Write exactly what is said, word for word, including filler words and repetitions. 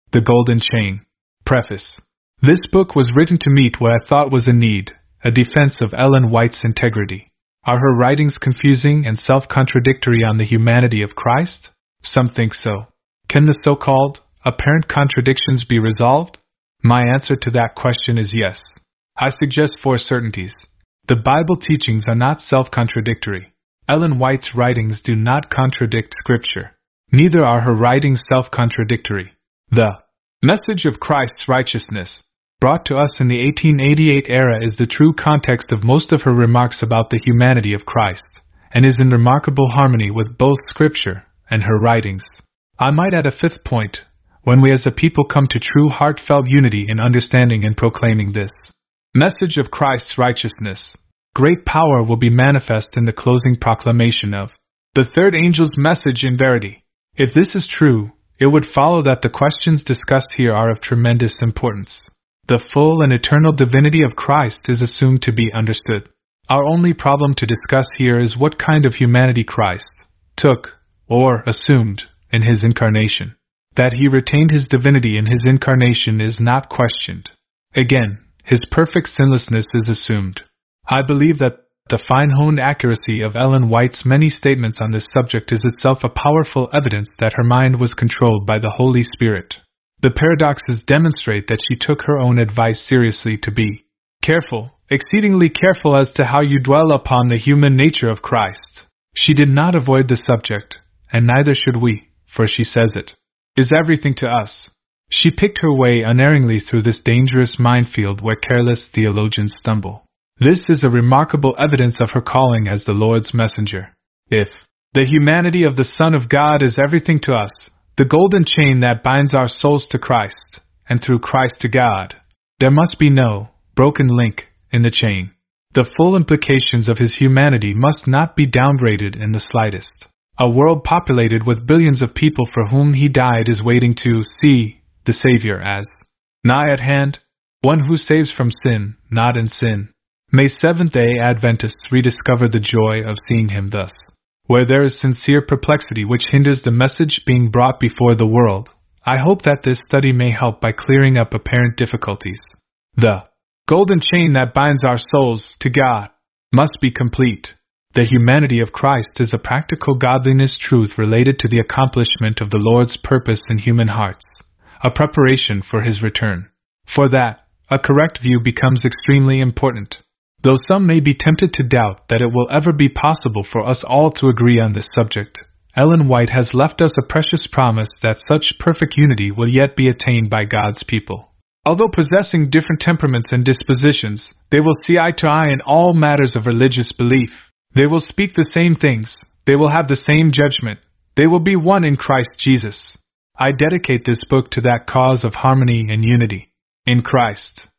The Golden Chain. Preface. This book was written to meet what I thought was a need, a defense of Ellen White's integrity. Are her writings confusing and self-contradictory on the humanity of Christ? Some think so. Can the so-called, apparent contradictions be resolved? My answer to that question is yes. I suggest four certainties. The Bible teachings are not self-contradictory. Ellen White's writings do not contradict Scripture. Neither are her writings self-contradictory. The message of Christ's righteousness, brought to us in the eighteen eighty-eight era, is the true context of most of her remarks about the humanity of Christ, and is in remarkable harmony with both Scripture and her writings. I might add a fifth point: when we as a people come to true heartfelt unity in understanding and proclaiming this message of Christ's righteousness, great power will be manifest in the closing proclamation of the third angel's message in verity. If this is true, it would follow that the questions discussed here are of tremendous importance. The full and eternal divinity of Christ is assumed to be understood. Our only problem to discuss here is what kind of humanity Christ took, or assumed, in his incarnation. That he retained his divinity in his incarnation is not questioned. Again, his perfect sinlessness is assumed. I believe that the fine-honed accuracy of Ellen White's many statements on this subject is itself a powerful evidence that her mind was controlled by the Holy Spirit. The paradoxes demonstrate that she took her own advice seriously to be careful, exceedingly careful as to how you dwell upon the human nature of Christ. She did not avoid the subject, and neither should we, for she says it is everything to us. She picked her way unerringly through this dangerous minefield where careless theologians stumble. This is a remarkable evidence of her calling as the Lord's messenger. If the humanity of the Son of God is everything to us, the golden chain that binds our souls to Christ, and through Christ to God, there must be no broken link in the chain. The full implications of his humanity must not be downgraded in the slightest. A world populated with billions of people for whom he died is waiting to see the Savior as nigh at hand, one who saves from sin, not in sin. May Seventh-day Adventists rediscover the joy of seeing him thus. Where there is sincere perplexity which hinders the message being brought before the world, I hope that this study may help by clearing up apparent difficulties. The golden chain that binds our souls to God must be complete. The humanity of Christ is a practical godliness truth related to the accomplishment of the Lord's purpose in human hearts, a preparation for his return. For that, a correct view becomes extremely important. Though some may be tempted to doubt that it will ever be possible for us all to agree on this subject, Ellen White has left us a precious promise that such perfect unity will yet be attained by God's people. Although possessing different temperaments and dispositions, they will see eye to eye in all matters of religious belief. They will speak the same things. They will have the same judgment. They will be one in Christ Jesus. I dedicate this book to that cause of harmony and unity in Christ.